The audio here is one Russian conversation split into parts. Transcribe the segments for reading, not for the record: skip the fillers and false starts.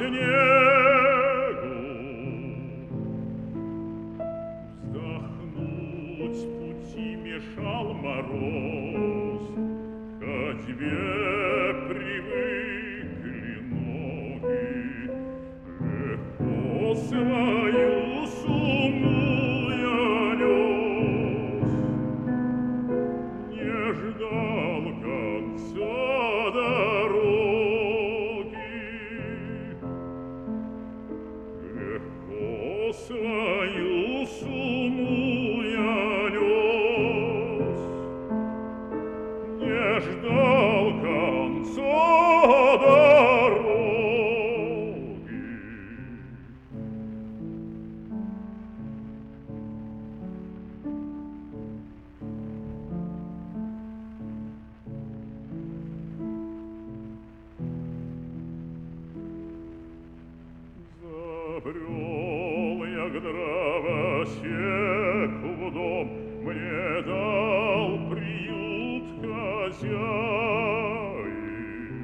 снегу. Вздохнуть пути мешал мороз, к ходьбе привыкли ноги. Легко свою сумму я нес, не ждал конца дороги. Легко свою сумму я нес, не ждал конца дороги. Забрел я к дровосеку в дом, мне дал приют хозяин.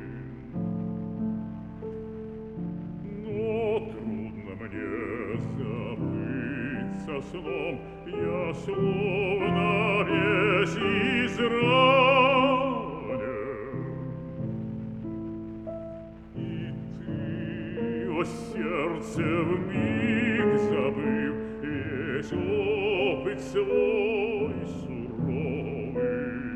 Но трудно мне забыться сном, я словно весь изранен. И ты, о сердце, вмиг забыв весь опыт свой суровый,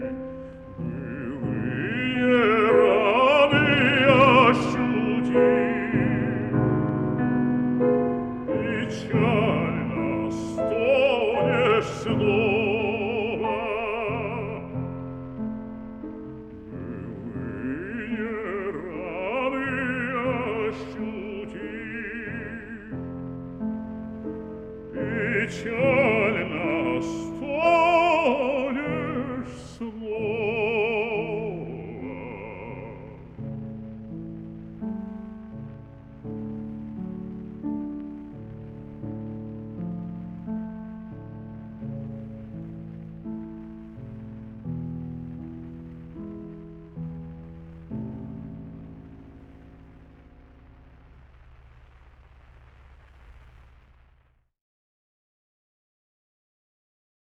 былые раны ощутив, печально стонешь снова. Былые раны ощутив, печально